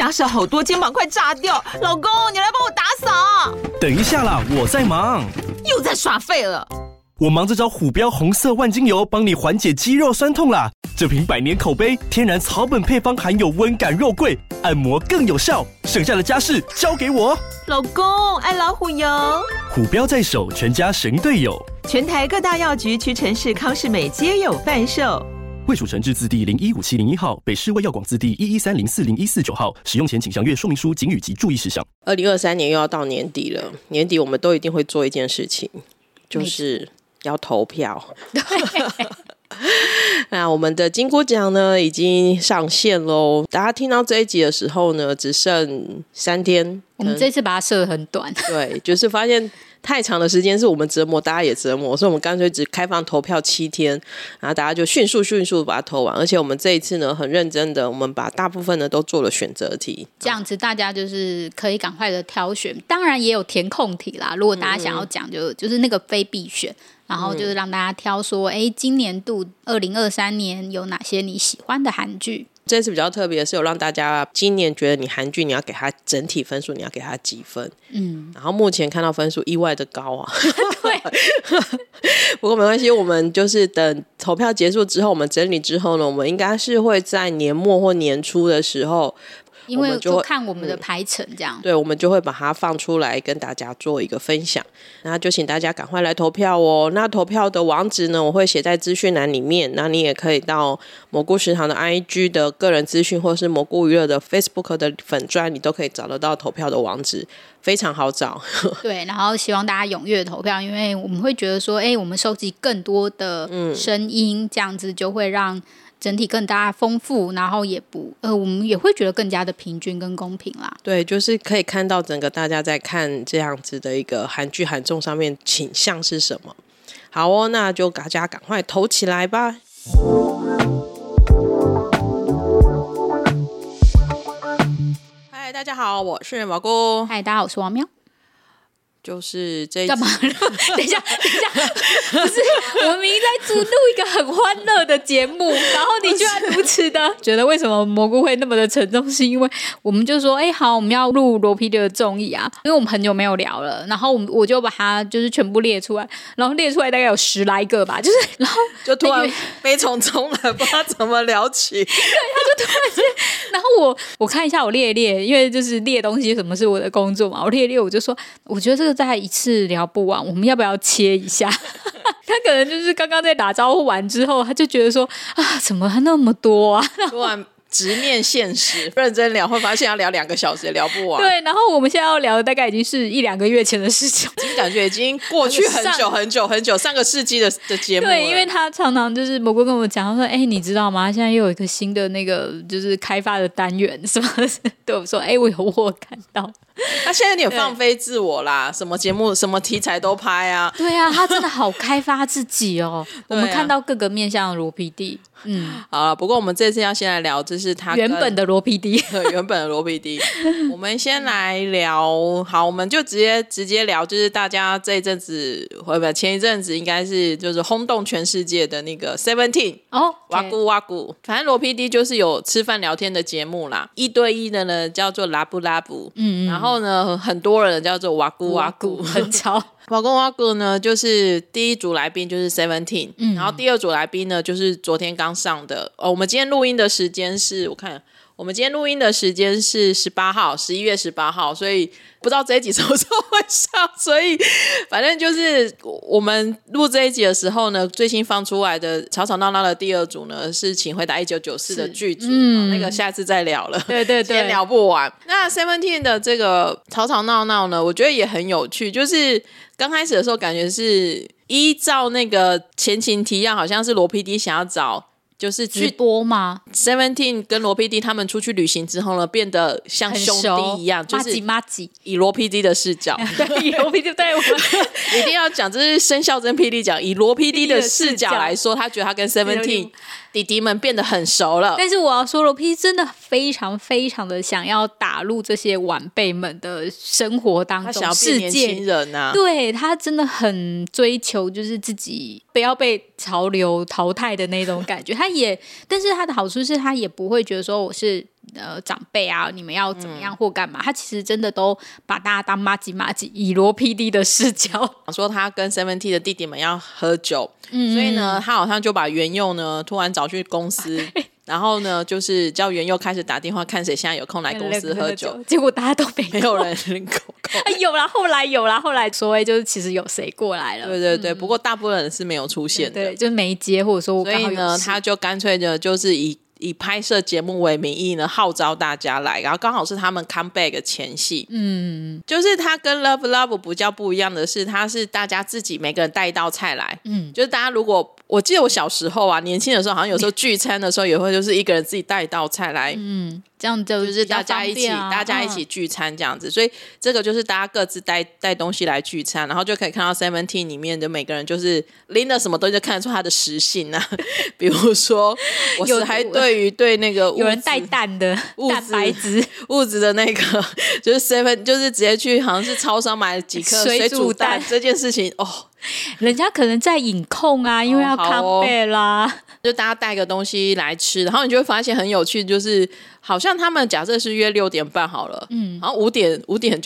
家事好多，肩膀快炸掉。老公，你来帮我打扫。 等一下啦，我在忙。 又在耍废了。 我忙着找虎标红色万金油，帮你缓解肌肉酸痛啦。这瓶100年口碑，天然草本配方，含有温感肉桂，按摩更有效。剩下的家事交给我。 老公，爱老虎油。 虎标在手，全家神队友。 全台各大药局、屈臣氏、康是美皆有贩售。 卫署成字字第015701号，北市卫药广字第113040149号。使用前请详阅说明书、警语及注意事项。 2023年又要到年底了，年底我们都一定会做一件事情，就是要投票。那我们的金箍奖呢已经上线咯，大家听到这一集的时候呢，只剩3天。 我们这次把它设得很短。 对，就是发现太长的时间是我们折磨，大家也折磨，所以我们干脆只开放投票7天，然后大家就迅速把它投完。而且我们这一次呢很认真的，我们把大部分呢都做了选择题， 这样子大家就是可以赶快的挑选，当然也有填空题啦，如果大家想要讲就是那个非必选，然后就是让大家挑说今年度2023年有哪些你喜欢的韩剧。 这次比较特别的是有让大家今年觉得你韩剧你要给它整体分数，你要给它几分。然后目前看到分数意外的高啊。 对。 不过没关系，我们就是等投票结束之后，我们整理之后呢，我们应该是会在年末或年初的时候， 因为就看我们的排程这样。 对，我们就会把它放出来跟大家做一个分享。那就请大家赶快来投票哦。那投票的网址呢，我会写在资讯栏里面。那你也可以到蘑菇食堂的 IG 的个人资讯，或是蘑菇娱乐的 Facebook 的粉专，你都可以找得到投票的网址，非常好找。 对，然后希望大家踊跃投票，因为我们会觉得说我们收集更多的声音，这样子就会让整体更加丰富，然后我们也会觉得更加的平均跟公平啦。 对，就是可以看到整个大家在看这样子的一个韩剧韩综上面倾向是什么。好哦，那就大家赶快投起来吧。嗨，大家好，我是蘑菇。 嗨，大家好，我是王喵。 就是这一干嘛？等一下，不是，我们明明在录一个很欢乐的节目，然后你居然如此的觉得为什么蘑菇会那么的沉重，是因为我们就说好，我们要录罗 PD 的综艺啊，因为我们很久没有聊了，然后我就把它就是全部列出来，然后列出来大概有10来个吧，就是然后就突然悲从中来，不知道怎么聊起。对， 他就突然间，然后我看一下我列一列，因为就是列东西什么是我的工作嘛，我列一列我就说，我觉得这个再一次聊不完，我们要不要切一下？他可能就是刚刚在打招呼完之后，他就觉得说怎么那么多啊？ 突然直面现实，认真聊会发现要聊2个小时也聊不完。 对，然后我们现在要聊的大概已经是1-2个月前的事情， 感觉已经过去很久上个世纪的节目了。 对，因为他常常就是蘑菇跟我讲，他说你知道吗？现在又有一个新的那个就是开发的单元什么的，对我说我看到。 他现在有点放飞自我啦，什么节目什么题材都拍啊。 对啊，他真的好开发自己哦。我们看到各个面向的罗 PD。 好了，不过我们这次要先来聊，这是他原本的罗 PD。 原本的罗 PD。我们先来聊，好，我们就直接聊，就是大家这一阵子前一阵子应该是就是轰动全世界的那个 Seventeen 哇咕哇咕，反正罗 PD 就是有吃饭聊天的节目啦，1对1的呢叫做拉布拉布，然后呢很多人叫做哇咕哇咕， 很吵。 哇咕哇咕呢，就是第一组来宾就是 Seventeen，然后第二组来宾呢就是昨天刚上的我们今天录音的时间是我们今天录音的时间是11月18号，所以不知道这一集什么时候会上，所以反正就是我们录这一集的时候呢，最新放出来的吵吵闹闹的第2组呢是请回答1994的剧组，那个下次再聊了， 对对对， 今天聊不完。那 Seventeen 的这个吵吵闹闹呢，我觉得也很有趣，就是刚开始的时候感觉是依照那个前情提要，好像是罗 PD 想要找就是直播吗 ？Seventeen 跟罗 PD 他们出去旅行之后呢，变得像兄弟一样，就是以罗 PD 的视角， 对，以罗 PD 对，我们一定要讲，这是生肖真霹雳讲，以罗 PD 的视角来说，他觉得他跟 Seventeen 弟弟们变得很熟了。 但是我要说，罗 PD 真的非常非常的想要打入这些晚辈们的生活当中， 他想要变年轻人啊， 对，他真的很追求就是自己不要被潮流淘汰的那种感觉。但是他的好处是他也不会觉得说我是长辈啊，你们要怎么样或干嘛，他其实真的都把大家当麻吉麻吉，以罗 PD 的视角说他跟 Seventeen 的弟弟们要喝酒，所以呢他好像就把元佑呢突然找去公司然后呢就是叫元佑开始打电话看谁现在有空来公司喝酒， 结果大家都没有人口有啦，后来所谓就是其实有谁过来了， 对对对，不过大部分人是没有出现的， 对，就是没接，或者说我刚好有事， 所以呢他就干脆的就是以拍摄节目为名义呢，号召大家来，然后刚好是他们 comeback 前戏。就是他跟 Love Love 比较不一样的是，他是大家自己每个人带一道菜来。就是大家如果我记得我小时候啊，年轻的时候好像有时候聚餐的时候也会就是一个人自己带一道菜来。 这样就是大家一起聚餐这样子，所以这个就是大家各自带东西来聚餐，然后就可以看到 Seventeen 里面的每个人就是拎了什么东西就看得出他的食性啊。比如说我是还对那个有人带蛋的蛋白质物质的那个就是 7就是直接去好像是超商买了几颗水煮蛋这件事情人家可能在饮控啊，因为要康贝啦， 就大家带个东西来吃，然后你就会发现很有趣，就是好像他们假设是约6点半好了，然后5点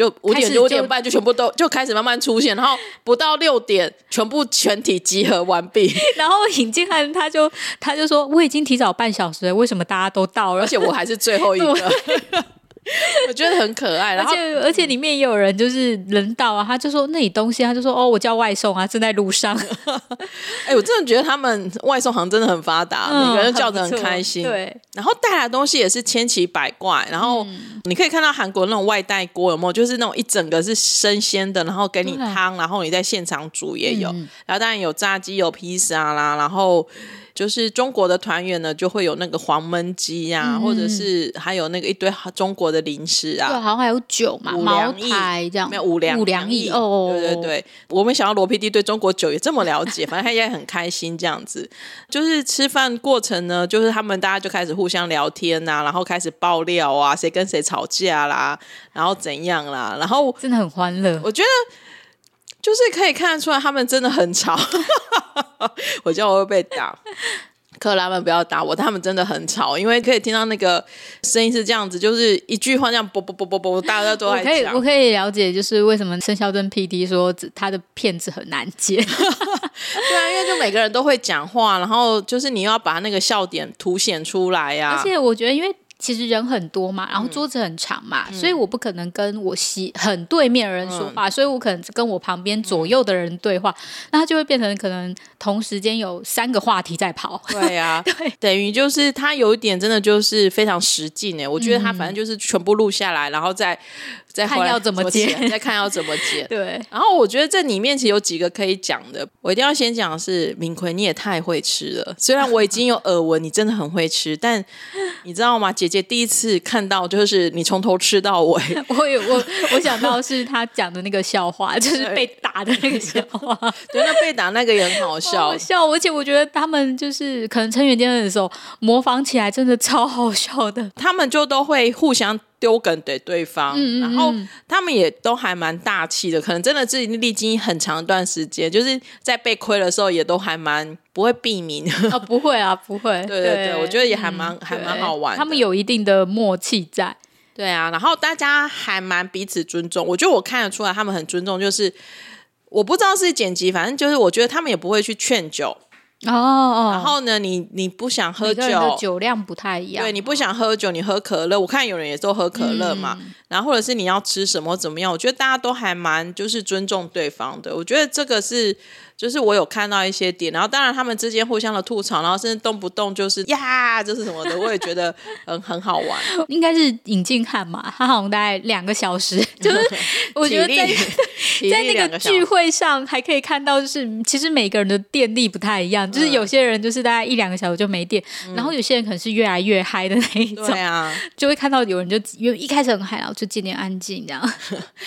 5点半就全部都就开始慢慢出现，然后不到6点全体集合完毕。 然后尹敬汉他就说我已经提早半小时了，为什么大家都到了？ 而且我还是最后一个。我觉得很可爱，然后而且里面也有人就是人到啊，他就说那你东西，他就说我叫外送啊，正在路上。 我真的觉得他们外送行真的很发达，每个人叫得很开心。 对， 然后带来的东西也是千奇百怪，然后你可以看到韩国那种外带锅有没有，就是那种一整个是生鲜的，然后给你汤，然后你在现场煮也有，然后当然有炸鸡有披萨啦，然后就是中国的团圆呢就会有那个黄焖鸡啊，或者是还有那个一堆中国的零食啊， 对，好像还有酒嘛，茅台这样， 没有五粮液对对对，我没想到罗 PD 对中国酒也这么了解，反正他也很开心这样子。就是吃饭过程呢，就是他们大家就开始互相聊天啊，然后开始爆料啊，谁跟谁吵架啦，然后怎样啦，然后真的很欢乐。 我觉得就是可以看得出来他们真的很吵。我觉得我会被打，克拉们不要打我，他们真的很吵，因为可以听到那个声音是这样子，就是一句话这样啵啵啵啵啵，大家都在讲。 我可以了解，就是为什么申孝珍 PD 说他的片子很难接。 对啊，因为就每个人都会讲话，然后就是你要把那个笑点凸显出来呀。 而且我觉得，因为其实人很多嘛，然后桌子很长嘛，所以我不可能跟我很对面的人说话，所以我可能跟我旁边左右的人对话，那他就会变成可能同时间有3个话题在跑。 对啊，对，等于就是他有一点真的就是非常实劲耶，我觉得他反正就是全部录下来，然后再看要怎么接， 再看要怎么接。 对， 然后我觉得这里面其实有几个可以讲的，我一定要先讲的是敏奎，你也太会吃了。虽然我已经有耳闻你真的很会吃，但你知道吗？姐姐第一次看到就是你从头吃到尾。 我想到是他讲的那个笑话，就是被打的那个笑话。 对，那被打那个也很好笑， 好笑。而且我觉得他们就是可能成员见面的时候模仿起来真的超好笑的， 他们就都会互相丢梗给对方，然后他们也都还蛮大气的，可能真的是历经很长一段时间，就是在被亏的时候也都还蛮不会避名。 不会啊，不会。 对对对，我觉得也还蛮好玩的， 他们有一定的默契在。 对啊，然后大家还蛮彼此尊重，我觉得我看得出来他们很尊重，就是我不知道是剪辑，反正就是我觉得他们也不会去劝酒。然后呢你不想喝酒， 每个人的酒量不太一样， 对，你不想喝酒你喝可乐，我看有人也都喝可乐嘛，然后或者是你要吃什么怎么样，我觉得大家都还蛮就是尊重对方的，我觉得这个是就是我有看到一些点，然后当然他们之间互相的吐槽，然后甚至动不动就是呀就是什么的，我也觉得很好玩。 应该是尹敬汉嘛，他好像大概2个小时，就是我觉得在那个聚会上还可以看到，就是其实每个人的电力不太一样，就是有些人就是大概1-2个小时就没电，然后有些人可能是越来越嗨的那一种， 对啊， 就会看到有人就一开始很嗨，然后就渐渐安静这样。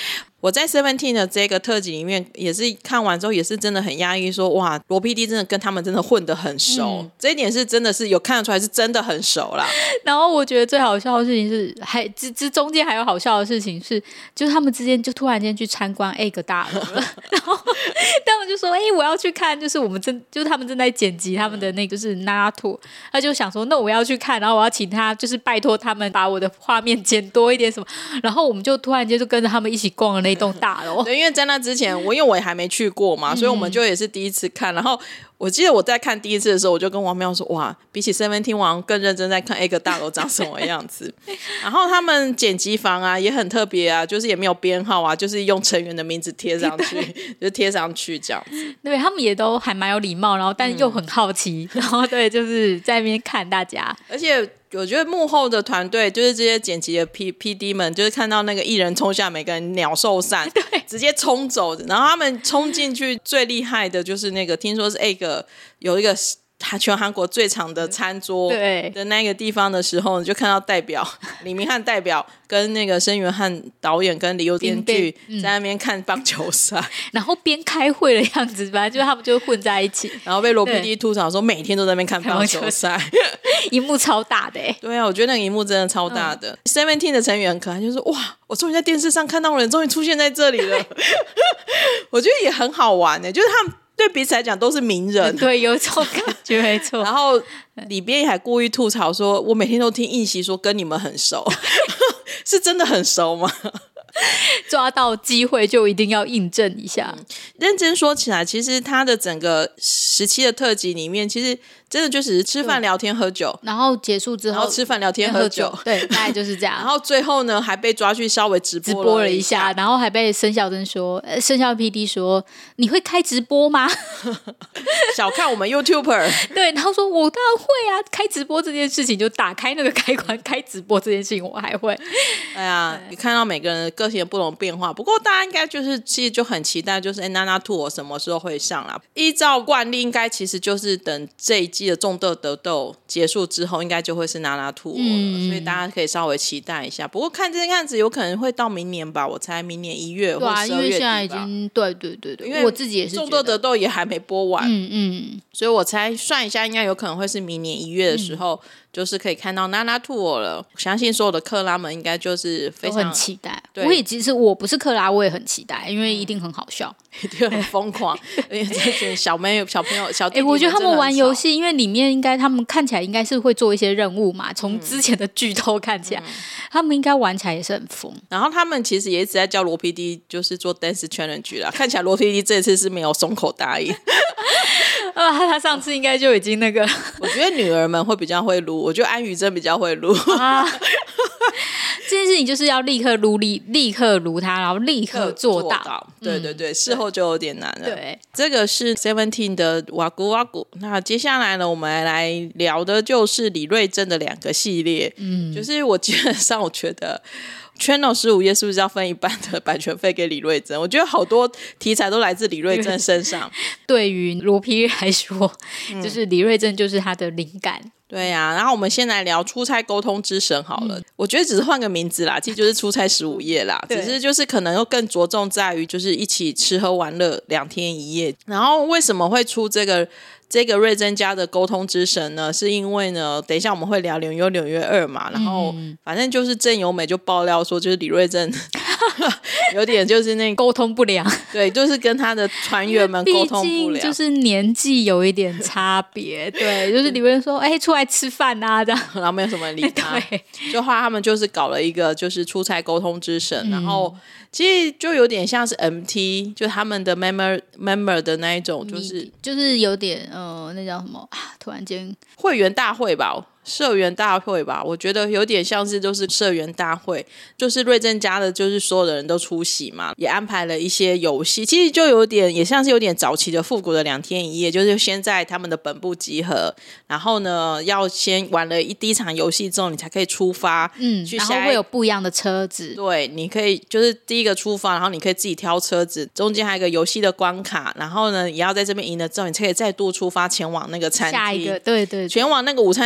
我在 Seventeen 的这个特辑里面也是看完之后也是真的很压抑，说哇罗 PD 真的跟他们真的混得很熟，这一点是真的是有看得出来是真的很熟啦。然后我觉得最好笑的事情是这中间还有好笑的事情是，就是他们之间就突然间去参观 egg 大楼了然后他们就说我要去看，就是就是他们正在剪辑他们的那个就是 Nana Tour， 他就想说那我要去看，然后我要请他就是拜托他们把我的画面剪多一点什么，然后我们就突然间就跟着他们一起逛了那栋大楼对，因为在那之前因为我也还没去过嘛，所以我们就也是第一次看，然后我记得我在看第一次的时候我就跟王妙说哇比起 Seventeen 我好像更认真在看 egg 大楼长什么样子然后他们剪辑房啊也很特别啊，就是也没有编号啊，就是用成员的名字贴上去就贴上去这样子。对，他们也都还蛮有礼貌，然后但又很好奇然后对就是在那边看大家，而且我觉得幕后的团队就是这些剪辑的 PD 们，就是看到那个艺人冲下，每个人鸟兽散直接冲走，然后他们冲进去最厉害的就是那个听说是 egg 有一个全韩国最长的餐桌的那个地方的时候，你就看到代表李明翰代表跟那个申元翰导演跟李幼编剧在那边看棒球赛然后边开会的样子，本来就是他们就混在一起然后被罗 PD 吐槽说每天都在那边看棒球赛荧幕超大的对啊，我觉得那个荧幕真的超大的Seventeen 的成员很可爱，就是哇我终于在电视上看到人终于出现在这里了我觉得也很好玩就是他们对彼此来讲都是名人对，有种感觉没错然后里边还故意吐槽说我每天都听应习说跟你们很熟是真的很熟吗抓到机会就一定要印证一下认真说起来其实他的整个17的特辑里面其实真的就只是吃饭聊天喝酒，然后结束之后然后吃饭聊天喝酒对大概就是这样然后最后呢还被抓去稍微直播了一下，然后还被申孝珍说申孝 PD 说你会开直播吗小看我们 YouTuber 对，然后说我当然会啊，开直播这件事情就打开那个开关开直播这件事情我还会哎呀你看到每个人的个性的不同变化，不过大家应该就是其实就很期待就是Nana Tour 什么时候会上啦，依照惯例应该其实就是等这一季的众斗得斗结束之后应该就会是Nana Tour了所以大家可以稍微期待一下，不过看这样子有可能会到明年吧，我猜明年1月或12月底吧，因为现在已经对因为我自己也是众斗得斗也还没播完所以我猜算一下应该有可能会是明年1月的时候就是可以看到Nana Tour了，相信所有的克拉们应该就是非常很期待，我也其实我不是克拉我也很期待，因为一定很好笑一定很疯狂因为这群小朋友小弟弟我觉得他们玩游戏因为里面应该他们看起来应该是会做一些任务嘛，从之前的剧透看起来他们应该玩起来也是很疯，然后他们其实也一直在叫罗 PD 就是做 Dance Challenge 啦，看起来罗 PD 这次是没有松口答应他上次应该就已经那个我觉得女儿们会比较会撸，我觉得安宥真比较会撸这件事情就是要立刻撸它，然后立刻做到对事后就有点难了对，这个是 Seventeen 的哇咕哇咕。那接下来呢我们来聊的就是李瑞珍的2个系列就是我基本上我觉得Channel 15页是不是要分一半的版权费给李瑞珍？我觉得好多题材都来自李瑞珍身上对于罗 PD 来说就是李瑞珍就是他的灵感对啊，然后我们先来聊出差沟通之神好了我觉得只是换个名字啦，其实就是出差15夜啦只是就是可能又更着重在于就是一起吃喝玩乐2天1夜。然后为什么会出这个瑞珍家的沟通之神呢？是因为呢等一下我们会聊纽约2嘛，然后反正就是郑由美就爆料说就是李瑞珍有点就是那沟通不良对，就是跟他的团员们沟通不良，就是年纪有一点差别对，就是李瑞珍说出来吃饭啊这样，然后没有什么人理他就后来他们就是搞了一个就是出差沟通之神然后其实就有点像是 MT 就他们的 member 的那一种就是有点那叫什么突然间会员大会吧社员大会吧，我觉得有点像是就是社员大会，就是瑞珍家的就是所有的人都出席嘛，也安排了一些游戏，其实就有点也像是有点早期的复古的2天1夜，就是先在他们的本部集合，然后呢要先玩了第一场游戏之后你才可以出发去然后会有不一样的车子，对，你可以就是第一个出发，然后你可以自己挑车子，中间还有一个游戏的关卡，然后呢也要在这边赢了之后你才可以再度出发前往那个餐厅，下一个对前往那个午餐餐厅，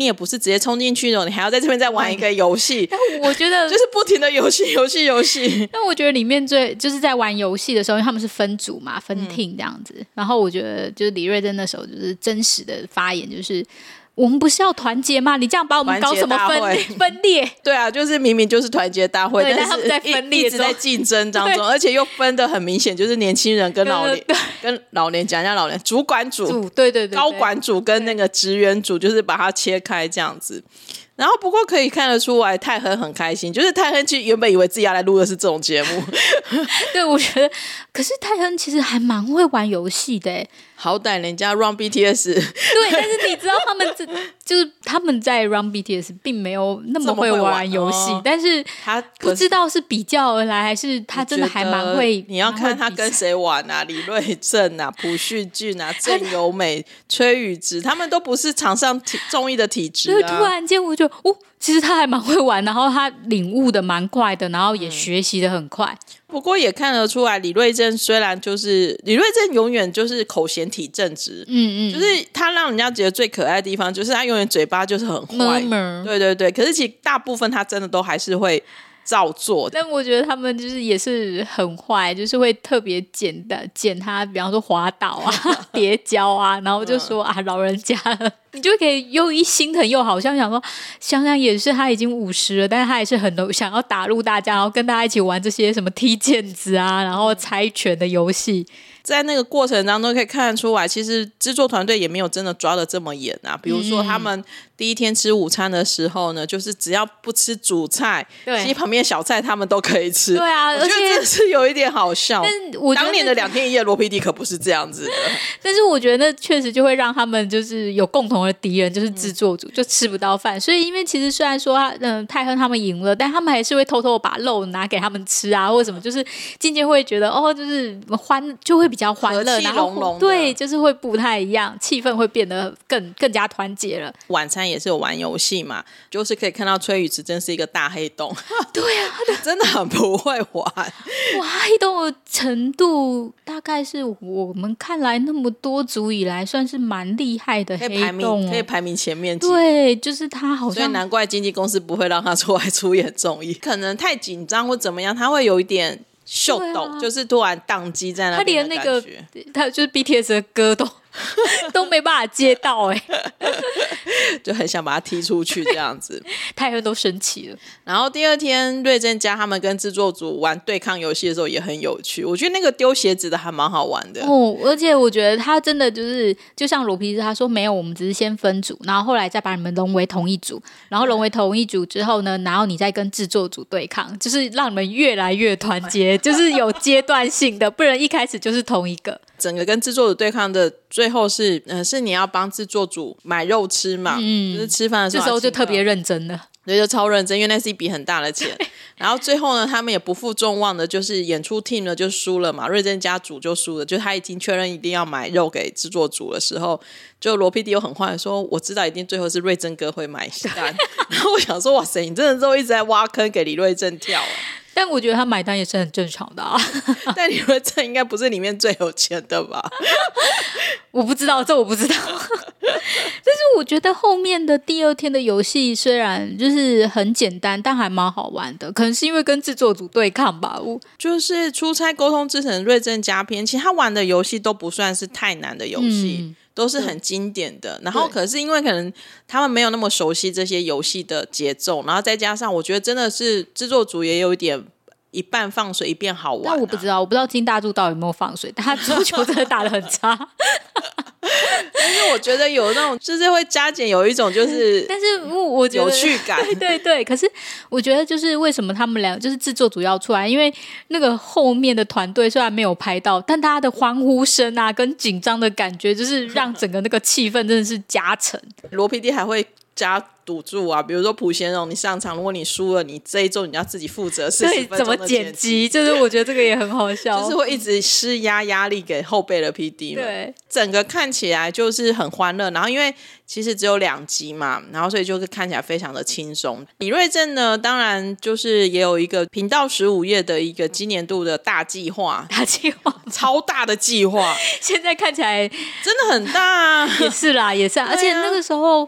你也不是直接冲进去的，你还要在这边再玩一个游戏。 但我觉得就是不停的游戏。 但我觉得里面就是在玩游戏的时候，因为他们是分组嘛，分 team 这样子。然后我觉得就是李瑞珍那时候就是真实的发言，就是我们不是要团结吗？你这样把我们搞什么分裂？ 对啊，就是明明就是团结大会，但他们在分裂中一直在竞争当中，而且又分得很明显，就是年轻人跟老年讲一下老年主管组， 对， 高管组跟那个职员组，就是把它切开这样子。然后不过可以看得出来泰亨很开心，就是泰亨其实原本以为自己要来录的是这种节目。 对，我觉得可是泰亨其实还蛮会玩游戏的耶， 好歹人家 Run BTS 对，但是你知道就是他们在 Run BTS 并没有那么会玩游戏，但是他不知道是比较而来还是他真的还蛮会。 你要看他跟谁玩啊，李瑞镇啊、朴叙俊啊、郑有美、崔宇植，他们都不是场上综艺的体质啊。 对，突然间我就其实他还蛮会玩，然后他领悟的蛮快的，然后也学习的很快。 不过也看得出来，李瑞镇虽然就是李瑞镇永远就是口嫌体正直，就是他让人家觉得最可爱的地方，就是他永远嘴巴就是很坏，对。可是其实大部分他真的都还是会照做。 但我觉得他们就是也是很坏，就是会特别捡他，比方说滑倒啊、跌跤啊，然后就说啊老人家了。你就可以又心疼又好像想说，想想也是他已经50了，但是他也是很想要打入大家，然后跟大家一起玩这些什么踢毽子啊，然后猜拳的游戏。 在那个过程当中可以看得出来，其实制作团队也没有真的抓得这么严啊。比如说他们第一天吃午餐的时候呢，就是只要不吃主菜，其实旁边小菜他们都可以吃。 对啊， 我觉得真的是有一点好笑。 但我觉得当年的2天1夜罗 PD 可不是这样子的。 但是我觉得那确实就会让他们就是有共同的敌人，就是制作组，就吃不到饭。所以因为其实虽然说泰亨他们赢了，但他们还是会偷偷把肉拿给他们吃啊，或者什么，就是渐渐会觉得就是就会比较欢乐， 和气融融的。 对，就是会不太一样，气氛会变得更加团结了。 晚餐也是有玩游戏嘛，就是可以看到崔宇植真是一个大黑洞。 对啊， 真的很不会玩。 哇，黑洞的程度大概是我们看来那么多组以来算是蛮厉害的黑洞， 可以排名前面。 对，就是他好像， 所以难怪经纪公司不会让他出来出演综艺，可能太紧张或怎么样，他会有一点秀动，就是突然宕机在那边的感觉。他连那个他就是 BTS 的歌都没办法接到就很想把他踢出去这样子。 泰亨都生气了。 然后第二天瑞珍家他们跟制作组玩对抗游戏的时候也很有趣，我觉得那个丢鞋子的还蛮好玩的而且我觉得他真的就像罗皮斯他说没有，我们只是先分组，然后后来再把你们融为同一组，然后融为同一组之后呢，然后你再跟制作组对抗，就是让你们越来越团结，就是有阶段性的，不然一开始就是同一个。 整个跟制作组对抗的最后是你要帮制作组买肉吃嘛，就是吃饭的时候， 这时候就特别认真了。 对，就超认真，因为那是一笔很大的钱。然后最后呢，他们也不负众望的，就是演出 team 呢就输了嘛，瑞珍家组就输了，就他已经确认一定要买肉给制作组的时候，就罗 PD 又很坏说，我知道一定最后是瑞珍哥会买单。然后我想说，哇塞，你真的都一直在挖坑给李瑞珍跳但我觉得他买单也是很正常的啊。 但李瑞珍应该不是里面最有钱的吧？ 我不知道，这我不知道。但是我觉得后面的第二天的游戏虽然就是很简单，但还蛮好玩的。可能是因为跟制作组对抗吧。 就是出差沟通之城瑞珍家篇，其实他玩的游戏都不算是太难的游戏。都是很经典的，然后可是因为可能他们没有那么熟悉这些游戏的节奏，然后再加上我觉得真的是制作组也有一点一半放水一边好玩但我不知道金大柱到底有没有放水，但他足球真的打得很差。 但是我觉得有那种就是会加减有一种就是但是我觉得有趣感。 对，可是我觉得就是为什么他们俩就是制作组要出来，因为那个后面的团队虽然没有拍到，但大家的欢呼声啊跟紧张的感觉就是让整个那个气氛真的是加成。 罗 PD 还会加赌注啊，比如说朴贤荣你上场，如果你输了，你这一周你要自己负责40分钟的剪辑。 怎么剪辑，就是我觉得这个也很好笑。 就是会一直施压力给后辈的 PD 们。对，整个看起来就是很欢乐，然后因为其实只有2集嘛，然后所以就是看起来非常的轻松。李瑞镇呢，当然就是也有一个频道15页的一个今年度的大计划，超大的计划， 现在看起来真的很大啊。 也是啦，而且那个时候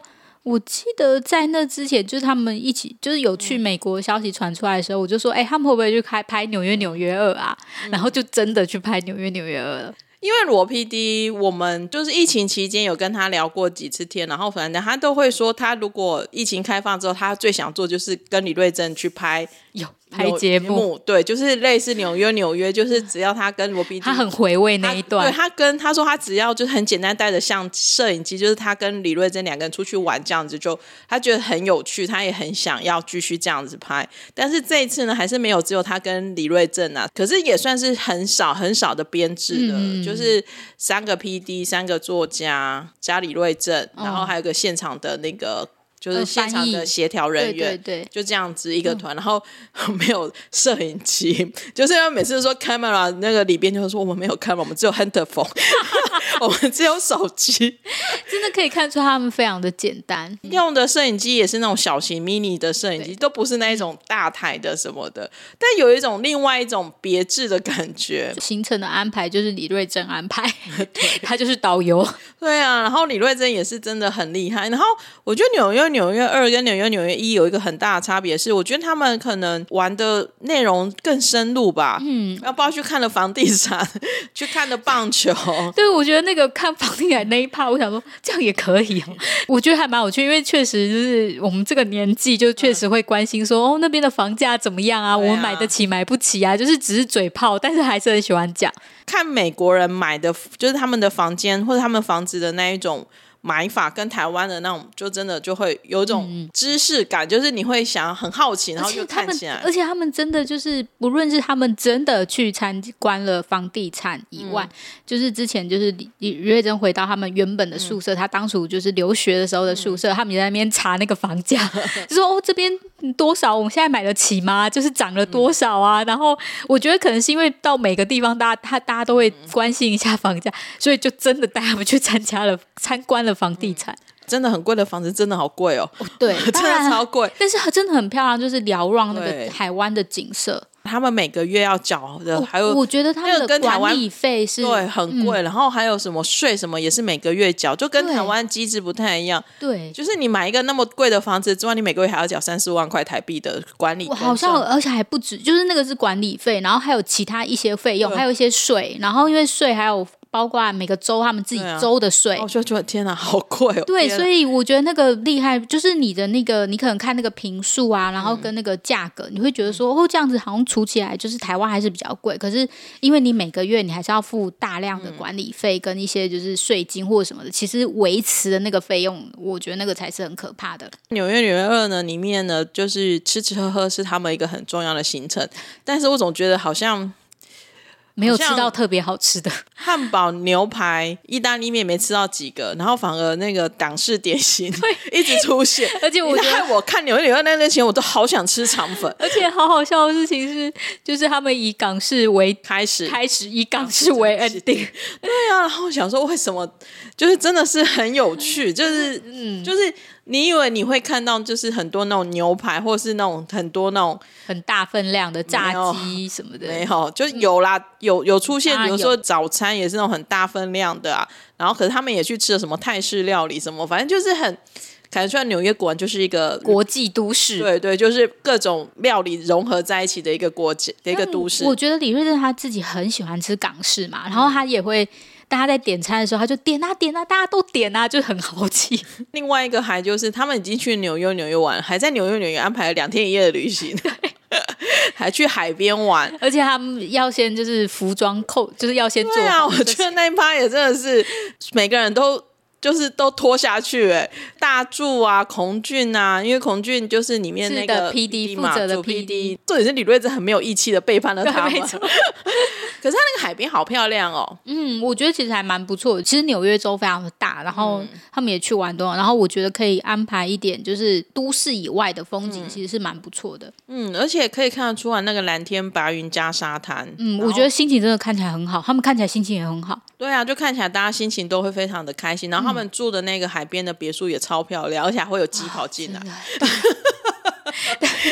我记得在那之前，就是他们一起，就是有去美国消息传出来的时候，我就说，他们会不会去拍纽约2啊？然后就真的去拍纽约2了。 因为罗 PD 我们就是疫情期间有跟他聊过几次天，然后反正他都会说，他如果疫情开放之后，他最想做就是跟李瑞珍去拍节目， 对，就是类似纽约，就是只要他跟罗 PD， 他很回味那一段， 对，他说他只要就是很简单带着像摄影机，就是他跟李瑞珍2个人出去玩这样子，就他觉得很有趣，他也很想要继续这样子拍。但是这一次呢，还是没有只有他跟李瑞珍啊，可是也算是很少的编制的，就是3个 PD、3个作家加李瑞珍，然后还有个现场的那个。就是现场的协调人员， 对， 就这样子一个团，然后没有摄影机，就是因为每次都说 camera， 那个里边就说我们没有 camera， 我们只有 handphone， 我们只有手机， 真的可以看出他们非常的简单， 用的摄影机也是那种小型 mini 的摄影机，都不是那一种大台的什么的，但有一种另外一种别致的感觉。 行程的安排就是李瑞珍安排，他就是导游， 对啊，然后李瑞珍也是真的很厉害。然后我觉得纽约2跟纽约1有一个很大的差别是，我觉得他们可能玩的内容更深入吧。要不要去看了房地产，去看了棒球？ 对，我觉得那个看房地产那一趴，我想说这样也可以哦。我觉得还蛮有趣，因为确实就是我们这个年纪，就确实会关心说，那边的房价怎么样啊？我们买得起买不起啊？就是只是嘴炮，但是还是很喜欢讲。 看美国人买的，就是他们的房间或者他们房子的那一种买法跟台湾的那种就真的就会有一种知识感，就是你会想很好奇，然后就看起来。 而且他们真的就是不论是他们真的去参观了房地产以外，就是之前就是李瑞珍回到他们原本的宿舍，他当初就是留学的时候的宿舍，他们也在那边查那个房价，就说这边多少，我们现在买得起吗？就是涨了多少啊？然后我觉得可能是因为到每个地方大家都会关心一下房价，所以就真的带他们去参观了房地产。 真的很贵的房子真的好贵哦， 对， 真的超贵， 但是真的很漂亮，就是瞭望那个海湾的景色。 他们每个月要缴的，还有我觉得他们的管理费是对很贵，然后还有什么税什么也是每个月缴，就跟台湾机制不太一样。 对， 就是你买一个那么贵的房子之外，你每个月还要缴30万块台币的管理费， 好像而且还不止，就是那个是管理费，然后还有其他一些费用，还有一些税，然后因为税还有包括每个州他们自己州的税， 我就觉得天哪，好贵哦。 对，所以我觉得那个厉害，就是你的那个，你可能看那个坪数啊，然后跟那个价格，你会觉得说，这样子好像除起来就是台湾还是比较贵，可是因为你每个月你还是要付大量的管理费跟一些就是税金或者什么的，其实维持的那个费用，我觉得那个才是很可怕的。 纽约2呢，里面呢就是吃喝喝是他们一个很重要的行程，但是我总觉得好像没有吃到特别好吃的汉堡、牛排、意大利面没吃到几个，然后反而那个港式点心一直出现， 而且我觉得我看纽约那前我都好想吃肠粉。 而且好好笑的事情是，就是他们以港式为开始以港式为 ending。 对啊，然后我想说为什么，就是真的是很有趣，就是就是你以为你会看到就是很多那种牛排，或是那种很多那种很大分量的炸鸡什么的， 没有，就有啦，有出现，比如说早餐也是那种很大分量的啊，然后可是他们也去吃了什么泰式料理什么，反正就是很感觉出来纽约果然就是一个国际都市， 对对，就是各种料理融合在一起的一个国际的一个都市。 我觉得李瑞珍他自己很喜欢吃港式嘛，然后他也会。大家在点餐的时候，他就点啊点啊，大家都点啊，就很豪气。 另外一个还就是他们已经去纽约玩，还在纽约安排了2天1夜的旅行，还去海边玩， 而且他们要先就是服装扣，就是要先做好。 对啊，我觉得那一趴也真的是每个人都拖下去大柱啊，孔俊啊，因为孔俊就是里面那个 PD 负责的 PD， 重点是李瑞珍很没有义气的背叛了他们。可是他那个海边好漂亮哦。 我觉得其实还蛮不错的。其实纽约州非常的大，然后他们也去玩多了，然后我觉得可以安排一点就是都市以外的风景，其实是蛮不错的。 而且可以看得出来那个蓝天白云加沙滩。 我觉得心情真的看起来很好，他们看起来心情也很好。 对啊，就看起来大家心情都会非常的开心，然后他们住的那个海边的别墅也超漂亮，而且还会有鸡跑进来。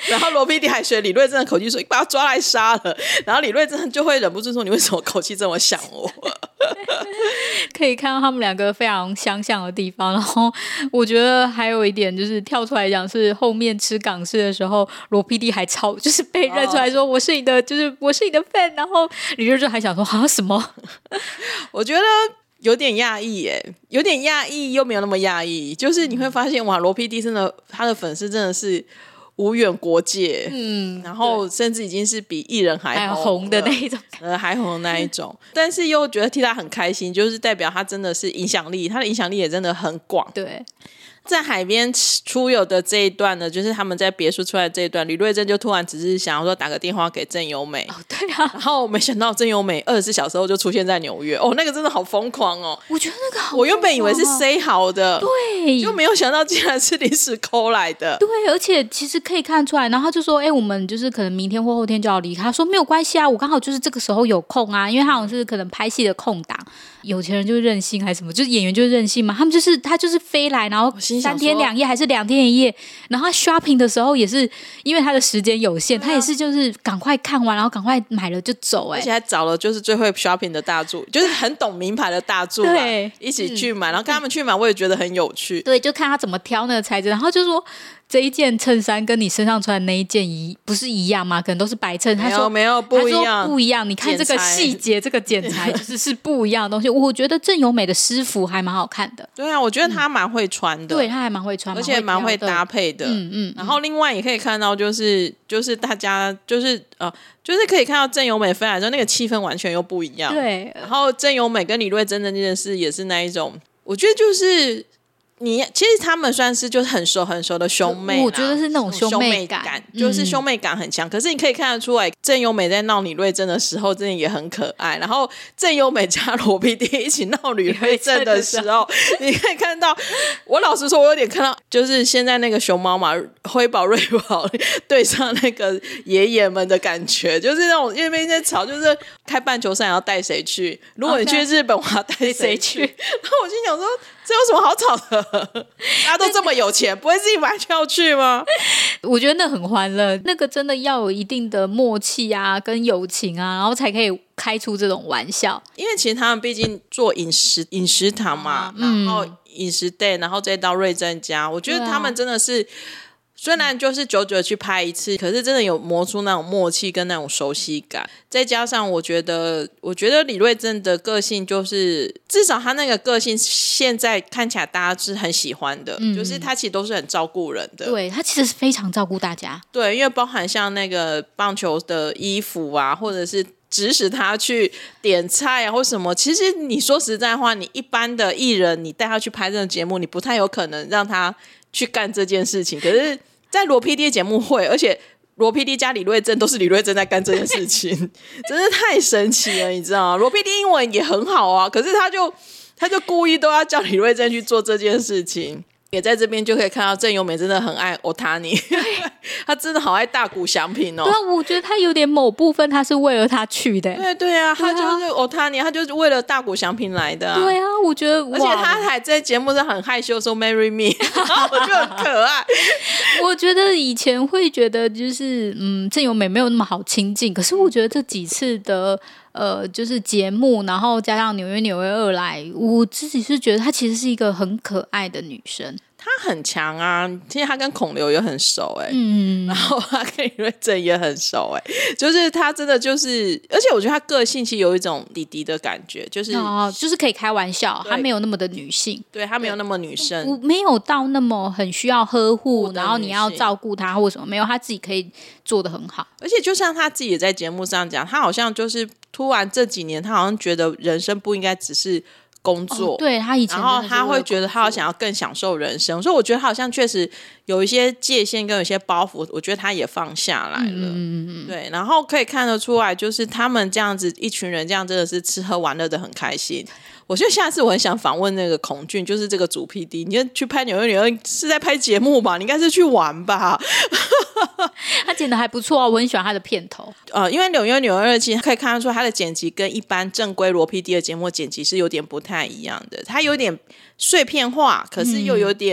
然后罗 PD 还学李瑞珍的口气说把他抓来杀了，然后李瑞珍就会忍不住说你为什么口气这么像我可以看到他们两个非常相像的地方。然后我觉得还有一点就是跳出来讲，是后面吃港式的时候罗 PD 还就是被认出来说我是你的就是我是你的 fan， 然后李瑞珍还想说什么我觉得有点讶异耶，有点讶异又没有那么讶异，就是你会发现哇，罗 PD 真的他的粉丝真的是无远国界，然后甚至已经是比艺人还红的那一种还红的那一种但是又觉得替他很开心，就是代表他真的是影响力，他的影响力也真的很广。 对， 在海边出游的这一段呢，就是他们在别墅出来这一段，李瑞珍就突然只是想要说打个电话给郑优美， 对啊， 然后没想到郑优美24小时后就出现在纽约，那个真的好疯狂哦！ 我觉得那个好疯狂我原本以为是 say 好的， 对， 就没有想到竟然是临时抠来的。 对，而且其实可以看出来，然后他就说我们就是可能明天或后天就要离开，他说没有关系啊，我刚好就是这个时候有空啊，因为他好像是可能拍戏的空档，有钱人就是任性还是什么，就是演员就是任性嘛，他就是飞来，然后3天2夜还是2天1夜，然后他 shopping 的时候也是因为他的时间有限，他也是就是赶快看完然后赶快买了就走， 而且还找了就是最会 shopping 的大助，就是很懂名牌的大助对， 一起去买，然后跟他们去买我也觉得很有趣。 对，就看他怎么挑那个材质，然后就说这一件衬衫跟你身上穿的那一件不是一样吗？可能都是白衬，他说没有不一样， 他说不一样，你看这个细节这个剪裁就是不一样的东西。我觉得郑优美的师傅还蛮好看的。 对啊，我觉得他蛮会穿的， 对，他还蛮会穿， 而且蛮会搭配的。然后另外也可以看到就是大家就是可以看到郑优美飞来的时候那个气氛完全又不一样。 对， 然后郑优美跟李瑞珍的这件事也是那一种，我觉得就是其实他们算是就是很熟的兄妹， 我觉得是那种兄妹感， 就是兄妹感很强。可是你可以看得出来，郑优美在闹李瑞珍的时候，真的也很可爱。然后郑优美加罗 PD 一起闹李瑞珍的时候，你可以看到，我老实说，我有点看到，就是现在那个熊猫嘛，辉宝、瑞宝对上那个爷爷们的感觉，就是那种因为在吵，就是开半球赛要带谁去？如果你去日本，我要带谁去？然后我心想说，这有什么好吵的？大家都这么有钱，不会自己买票去吗？ 我觉得那很欢乐，那个真的要有一定的默契啊，跟友情啊，然后才可以开出这种玩笑。 因为其实他们毕竟做饮食堂嘛，然后饮食 day， 然后再到瑞珍家，我觉得他们真的是。虽然就是久久去拍一次，可是真的有磨出那种默契跟那种熟悉感。再加上我觉得李瑞珍的个性就是至少他那个个性现在看起来大家是很喜欢的，就是他其实都是很照顾人的。 对，他其实是非常照顾大家。 对，因为包含像那个棒球的衣服啊，或者是指使他去点菜啊或什么，其实你说实在话，你一般的艺人你带他去拍这个节目，你不太有可能让他去干这件事情。可是在罗 PD 的节目会，而且罗 PD 加李瑞珍都是李瑞珍在干这件事情真是太神奇了，你知道吗？罗 PD 英文也很好啊，可是他就故意都要叫李瑞珍去做这件事情。也在这边就可以看到郑优美真的很爱欧塔尼，他真的好爱大谷翔平哦。 对啊，我觉得他有点某部分他是为了他去的。 对啊，他就是欧塔尼，他就是为了大谷翔平来的啊。 对啊，我觉得， 而且他还在节目上很害羞说 "Marry me"， 我觉得很可爱。 我觉得以前会觉得就是郑优美没有那么好亲近，可是我觉得这几次的。就是节目，然后加上纽约2来，我自己是觉得她其实是一个很可爱的女生。 她很强啊，其实她跟孔刘也很熟然后她跟李瑞珍也很熟就是她真的就是，而且我觉得她个性其实有一种弟弟的感觉，就是就是可以开玩笑，她没有那么的女性， 对，她没有那么女生， 没有到那么很需要呵护，然后你要照顾她或什么，没有，她自己可以做得很好。 而且就像她自己也在节目上讲，她好像就是突然这几年，她好像觉得人生不应该只是工作， 对，他以前， 然后他会觉得他好想要更享受人生，所以我觉得他好像确实有一些界限跟有一些包袱，我觉得他也放下来了。对，然后可以看得出来，就是他们这样子一群人这样真的是吃喝玩乐的很开心。我觉得下次我很想访问那个孔俊，就是这个主 PD， 你去拍纽约是在拍节目吧？你应该是去玩吧？ 他剪的还不错啊，我很喜欢他的片头。 因为纽约其实可以看得出他的剪辑跟一般正规罗 PD 的节目剪辑是有点不太一样的，他有点碎片化，可是又有点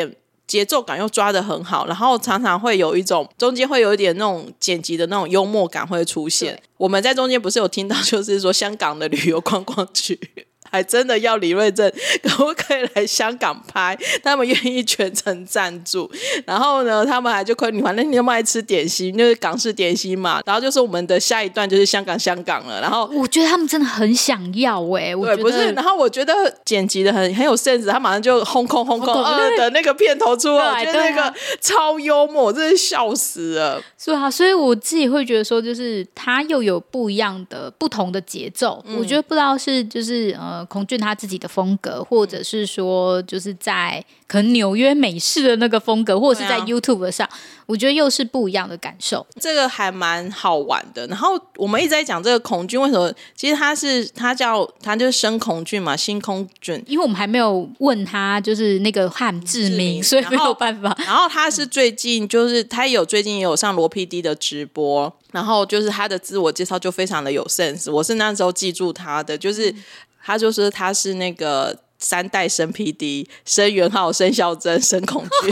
节奏感又抓得很好，然后常常会有一种中间会有一点那种剪辑的那种幽默感会出现。我们在中间不是有听到就是说香港的旅游观光局还真的要李瑞镇可不可以来香港拍，他们愿意全程赞助，然后呢他们还就可以反正你那么爱吃点心就是港式点心嘛，然后就是我们的下一段就是香港了，然后我觉得他们真的很想要我觉得不是，然后我觉得剪辑的很有 sense， 他马上就轰空的那个片头出来，我觉得那个超幽默，真是笑死了。 是啊，所以我自己会觉得说就是他又有不一样的不同的节奏，我觉得不知道是就是孔俊他自己的风格，或者是说就是在可能纽约美式的那个风格，或者是在 YouTube 上，我觉得又是不一样的感受。 这个还蛮好玩的。然后我们一直在讲这个孔俊为什么，其实他就是生孔俊嘛，新孔俊， 因为我们还没有问他就是那个汉志明，所以没有办法。 然后他是最近就是他最近也有上罗 PD 的直播，然后就是他的自我介绍就非常的有 sense， 我是那时候记住他的，就是他就是他是那个3代生 PD， 生元浩、生孝真、生孔俊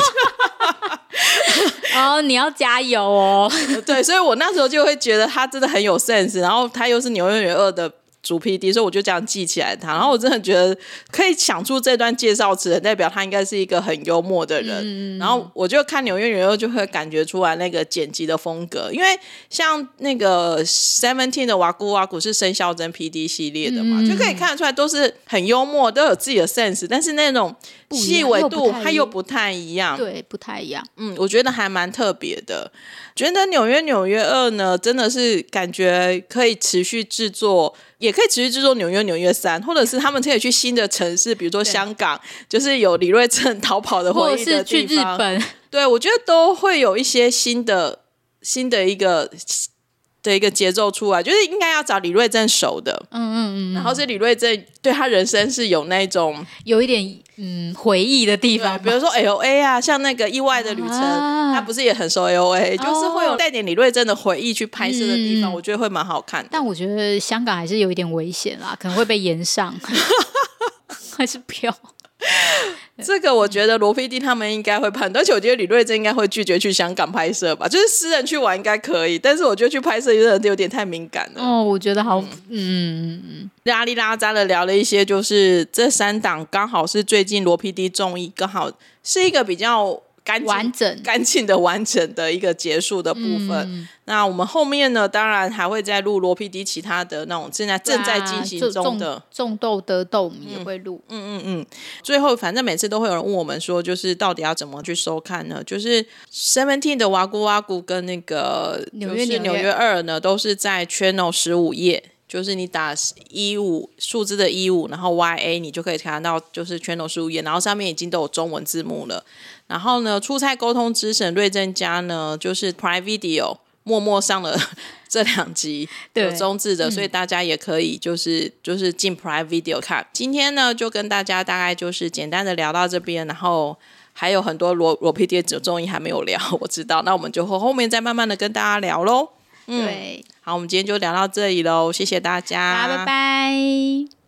你要加油哦。 对，所以我那时候就会觉得他真的很有 sense， 然后他又是纽约女2的主 PD， 所以我就这样记起来他。然后我真的觉得可以想出这段介绍词，代表他应该是一个很幽默的人。然后我就看纽约女2就会感觉出来那个剪辑的风格，因为像那个 Seventeen 的哇咕哇咕是生肖真 PD 系列的嘛，就可以看得出来都是很幽默，都有自己的 sense， 但是那种细微度它又不太一样， 对，不太一样。 我觉得还蛮特别的。觉得纽约2呢，真的是感觉可以持续制作，也可以持续制作纽约3，或者是他们可以去新的城市，比如说香港，就是有李瑞镇逃跑的回忆的地方， 或者是去日本。 对，我觉得都会有一些新的一个节奏出来，就是应该要找李瑞镇熟的，然后是李瑞镇对他人生是有那种有一点回忆的地方， 比如说 LA 啊，像那个意外的旅程，他不是也很熟 LA，就是会有带点李瑞镇的回忆去拍摄的地方，我觉得会蛮好看的。 但我觉得香港还是有一点危险啦，可能会被延上，还是不要。 这个我觉得罗 PD 他们应该会判断，而且我觉得李瑞镇应该会拒绝去香港拍摄吧，就是私人去玩应该可以，但是我觉得去拍摄有点太敏感了。 我觉得好拉里拉扎的聊了一些，就是这3档刚好是最近罗 PD 综艺刚好是一个比较干净的完整的一个结束的部分。那我们后面呢，当然还会再录罗 PD 其他的那种正在进行中的种豆得豆，我们也会录。 最后反正每次都会有人问我们说，就是到底要怎么去收看呢？就是 Seventeen 的哇咕哇咕跟那个纽约2呢，都是在 Channel 15页。就是你打15数字的15，然后 YA 你就可以看到就是 Channel 15页，然后上面已经都有中文字幕了。然后呢，出差沟通之神瑞珍家呢，就是 Prime Video 默默上了这2集有中字的，所以大家也可以就是进 Prime Video 看。今天呢，就跟大家大概就是简单的聊到这边，然后还有很多罗 PD 的综艺还没有聊，我知道，那我们就后面再慢慢的跟大家聊咯。 对， 好，我们今天就聊到这里咯，谢谢大家， 拜拜。